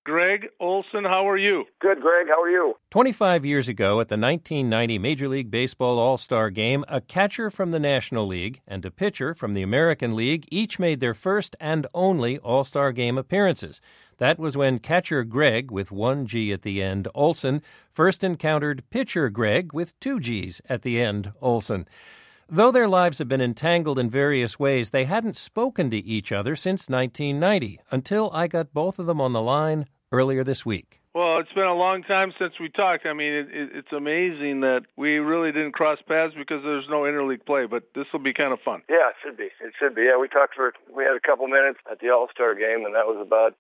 Greg Olson, how are you? Good, Greg. How are you? 25 years ago at the 1990 Major League Baseball All-Star Game, a catcher from the National League and a pitcher from the American League each made their first and only All-Star Game appearances. That was when catcher Greg, with one G at the end, Olson, first encountered pitcher Greg, with two Gs at the end, Olson. Though their lives have been entangled in various ways, they hadn't spoken to each other since 1990, until I got both of them on the line earlier this week. Well, it's been a long time since we talked. I mean, it's amazing that we really didn't cross paths because there's no interleague play, but this will be kind of fun. Yeah, it should be. It should be. Yeah, we had a couple minutes at the All-Star Game, and that was about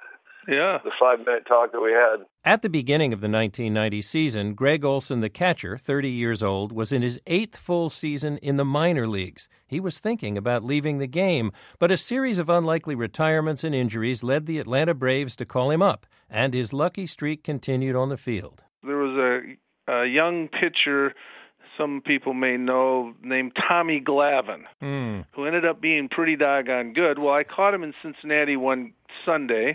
the 5-minute talk that we had. At the beginning of the 1990 season, Greg Olson, the catcher, 30 years old, was in his 8th full season in the minor leagues. He was thinking about leaving the game, but a series of unlikely retirements and injuries led the Atlanta Braves to call him up, and his lucky streak continued on the field. There was a young pitcher some people may know named Tommy Glavine, who ended up being pretty doggone good. Well, I caught him in Cincinnati one Sunday,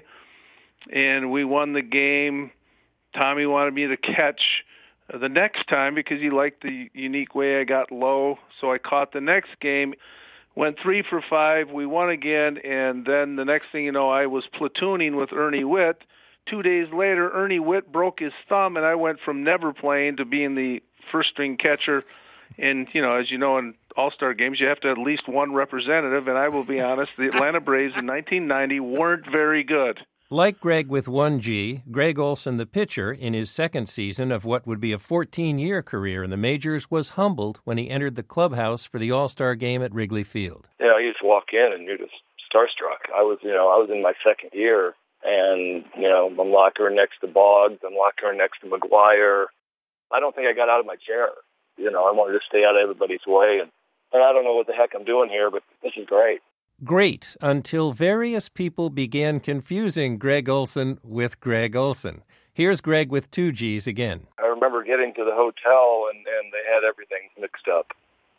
and we won the game. Tommy wanted me to catch the next time because he liked the unique way I got low. So I caught the next game, went 3 for 5. We won again, and then the next thing you know, I was platooning with Ernie Whitt. 2 days later, Ernie Whitt broke his thumb, and I went from never playing to being the first-string catcher. And, as you know, in All-Star games, you have to have at least one representative. And I will be honest, the Atlanta Braves in 1990 weren't very good. Like Greg with one G, Greg Olson, the pitcher, in his second season of what would be a 14-year career in the majors, was humbled when he entered the clubhouse for the All-Star game at Wrigley Field. You just walk in and you're just starstruck. I was in my second year, and, I'm locker next to Boggs, I'm locker next to McGuire. I don't think I got out of my chair. I wanted to stay out of everybody's way, and I don't know what the heck I'm doing here, but this is great. Great, until various people began confusing Greg Olson with Greg Olson. Here's Greg with two Gs again. I remember getting to the hotel, and they had everything mixed up.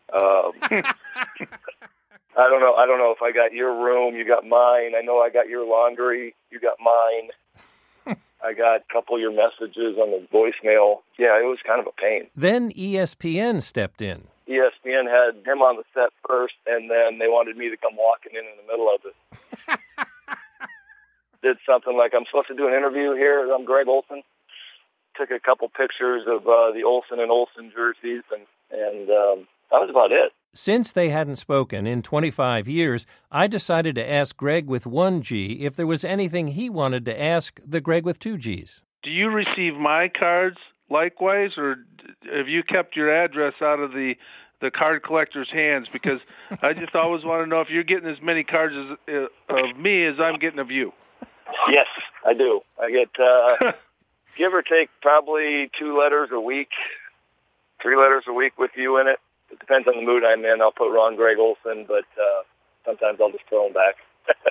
I don't know if I got your room, you got mine. I know I got your laundry, you got mine. I got a couple of your messages on the voicemail. Yeah, it was kind of a pain. Then ESPN stepped in. ESPN had him on the set first, and then they wanted me to come walking in the middle of it. Did something like, I'm supposed to do an interview here. I'm Greg Olson. Took a couple pictures of the Olson and Olson jerseys, and that was about it. Since they hadn't spoken in 25 years, I decided to ask Greg with one G if there was anything he wanted to ask the Greg with two Gs. Do you receive my cards likewise, or have you kept your address out of the card collector's hands? Because I just always want to know if you're getting as many cards of me as I'm getting of you. Yes, I do. I get, give or take, probably 2 letters a week, 3 letters a week with you in it. It depends on the mood I'm in. I'll put Ron Greg Olson, but sometimes I'll just throw them back.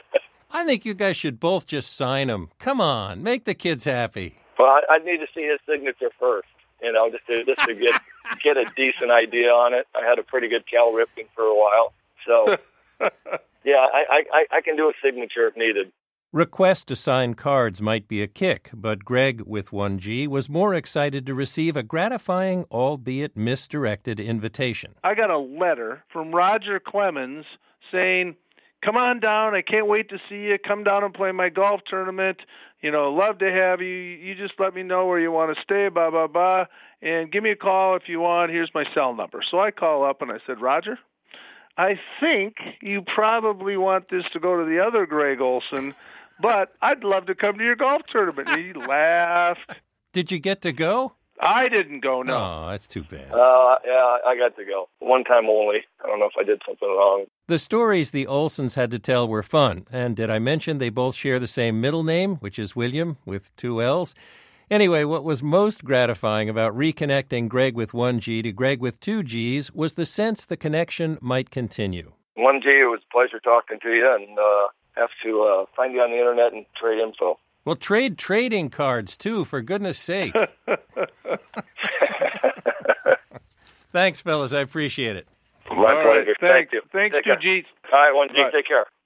I think you guys should both just sign them. Come on, make the kids happy. Well, I'd need to see his signature first, just to get a decent idea on it. I had a pretty good Cal Ripken for a while. So, yeah, I can do a signature if needed. Requests to sign cards might be a kick, but Greg, with one G, was more excited to receive a gratifying, albeit misdirected, invitation. I got a letter from Roger Clemens saying, come on down, I can't wait to see you, come down and play my golf tournament, love to have you, you just let me know where you want to stay, blah, blah, blah, and give me a call if you want, here's my cell number. So I call up and I said, Roger, I think you probably want this to go to the other Greg Olson, but I'd love to come to your golf tournament. And he laughed. Did you get to go? I didn't go, no. Oh, that's too bad. Yeah, I got to go. One time only. I don't know if I did something wrong. The stories the Olsons had to tell were fun. And did I mention they both share the same middle name, which is William, with 2 L's? Anyway, what was most gratifying about reconnecting Greg with one G to Greg with 2 Gs was the sense the connection might continue. 1G, it was a pleasure talking to you, and have to find you on the internet and trade info. Well, trade trading cards, too, for goodness sake. Thanks, fellas. I appreciate it. My pleasure. Thank you. Thanks, 2 Gs. All right, 1G. Take care.